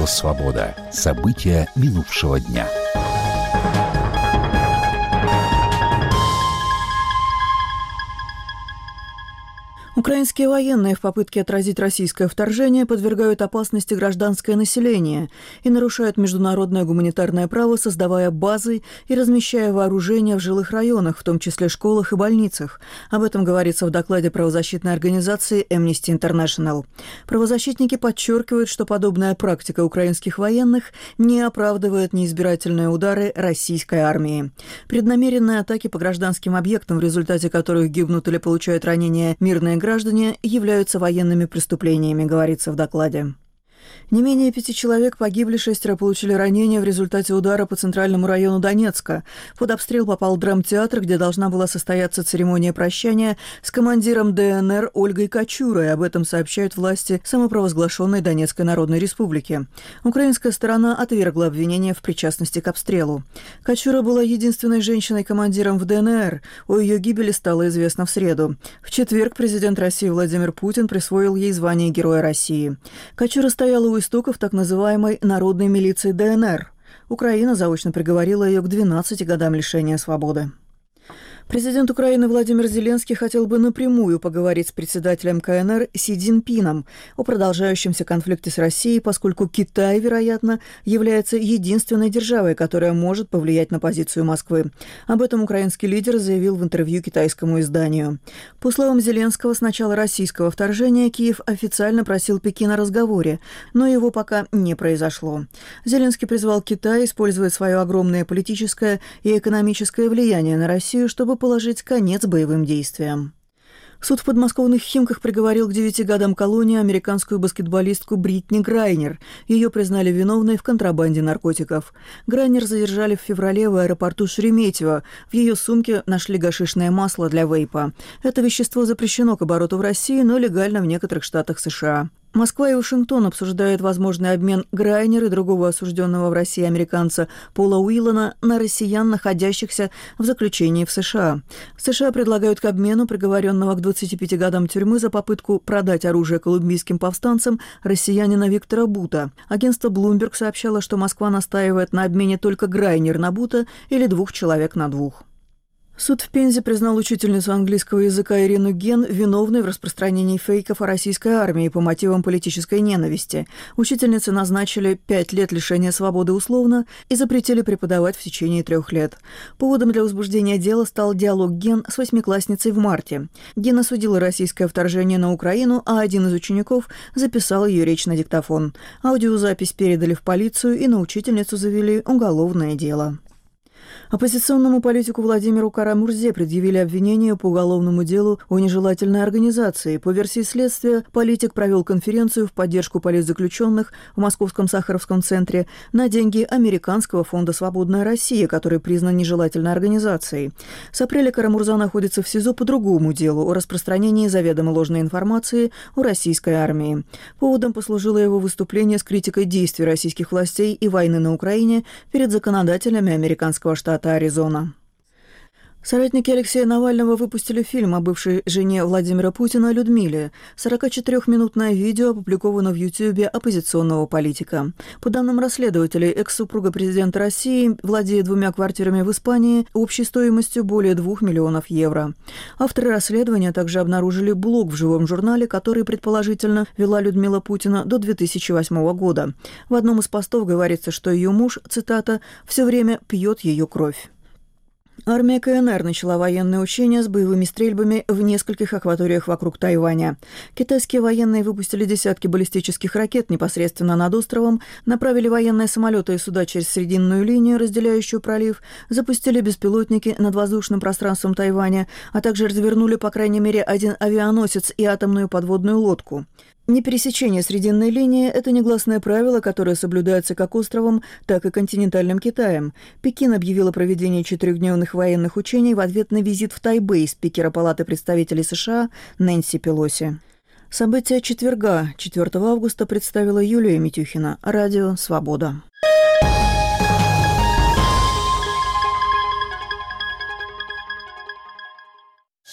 Радио «Свобода». События минувшего дня. Украинские военные в попытке отразить российское вторжение подвергают опасности гражданское население и нарушают международное гуманитарное право, создавая базы и размещая вооружение в жилых районах, в том числе школах и больницах. Об этом говорится в докладе правозащитной организации Amnesty International. Правозащитники подчеркивают, что подобная практика украинских военных не оправдывает неизбирательные удары российской армии. Преднамеренные атаки по гражданским объектам, в результате которых гибнут или получают ранения мирные граждане, являются военными преступлениями, говорится в докладе. Не менее 5 человек погибли, 6 получили ранения в результате удара по центральному району Донецка. Под обстрел попал драмтеатр, где должна была состояться церемония прощания с командиром ДНР Ольгой Качурой. Об этом сообщают власти самопровозглашенной Донецкой Народной Республики. Украинская сторона отвергла обвинения в причастности к обстрелу. Качура была единственной женщиной-командиром в ДНР. О ее гибели стало известно в среду. В четверг президент России Владимир Путин присвоил ей звание Героя России. Качура стояла у истоков так называемой народной милиции ДНР. Украина заочно приговорила ее к 12 годам лишения свободы. Президент Украины Владимир Зеленский хотел бы напрямую поговорить с председателем КНР Си Цзиньпином о продолжающемся конфликте с Россией, поскольку Китай, вероятно, является единственной державой, которая может повлиять на позицию Москвы. Об этом украинский лидер заявил в интервью китайскому изданию. По словам Зеленского, с начала российского вторжения Киев официально просил Пекин о разговоре, но его пока не произошло. Зеленский призвал Китай использовать свое огромное политическое и экономическое влияние на Россию, чтобы положить конец боевым действиям. Суд в подмосковных Химках приговорил к 9 годам колонии американскую баскетболистку Бритни Грайнер. Ее признали виновной в контрабанде наркотиков. Грайнер задержали в феврале в аэропорту Шереметьево. В ее сумке нашли гашишное масло для вейпа. Это вещество запрещено к обороту в России, но легально в некоторых штатах США. Москва и Вашингтон обсуждают возможный обмен Грайнер и другого осужденного в России американца Пола Уиллана на россиян, находящихся в заключении в США. США предлагают к обмену приговоренного к 25 годам тюрьмы за попытку продать оружие колумбийским повстанцам россиянина Виктора Бута. Агентство Bloomberg сообщало, что Москва настаивает на обмене только Грайнер на Бута или 2 человек на 2. Суд в Пензе признал учительницу английского языка Ирину Ген виновной в распространении фейков о российской армии по мотивам политической ненависти. Учительнице назначили 5 лет лишения свободы условно и запретили преподавать в течение 3 лет. Поводом для возбуждения дела стал диалог Ген с 8-классницей в марте. Ген осудила российское вторжение на Украину, а один из учеников записал ее речь на диктофон. Аудиозапись передали в полицию, и на учительницу завели уголовное дело. Оппозиционному политику Владимиру Кара-Мурзе предъявили обвинение по уголовному делу о нежелательной организации. По версии следствия, политик провел конференцию в поддержку политзаключенных в Московском Сахаровском центре на деньги Американского фонда «Свободная Россия», который признан нежелательной организацией. С апреля Кара-Мурза находится в СИЗО по другому делу о распространении заведомо ложной информации о российской армии. Поводом послужило его выступление с критикой действий российских властей и войны на Украине перед законодателями американского штата Аризона. Соратники Алексея Навального выпустили фильм о бывшей жене Владимира Путина Людмиле. 44-минутное видео опубликовано в Ютьюбе оппозиционного политика. По данным расследователей, экс-супруга президента России владеет 2 квартирами в Испании общей стоимостью более 2 миллионов евро. Авторы расследования также обнаружили блог в живом журнале, который, предположительно, вела Людмила Путина до 2008 года. В одном из постов говорится, что ее муж, цитата, «все время пьет ее кровь». Армия КНР начала военные учения с боевыми стрельбами в нескольких акваториях вокруг Тайваня. Китайские военные выпустили десятки баллистических ракет непосредственно над островом, направили военные самолеты и суда через срединную линию, разделяющую пролив, запустили беспилотники над воздушным пространством Тайваня, а также развернули по крайней мере 1 авианосец и атомную подводную лодку. Непересечение срединной линии – это негласное правило, которое соблюдается как островом, так и континентальным Китаем. Пекин объявил о проведении 4-дневных военных учений в ответ на визит в Тайбэй спикера Палаты представителей США Нэнси Пелоси. События четверга, 4 августа, представила Юлия Митюхина. Радио «Свобода».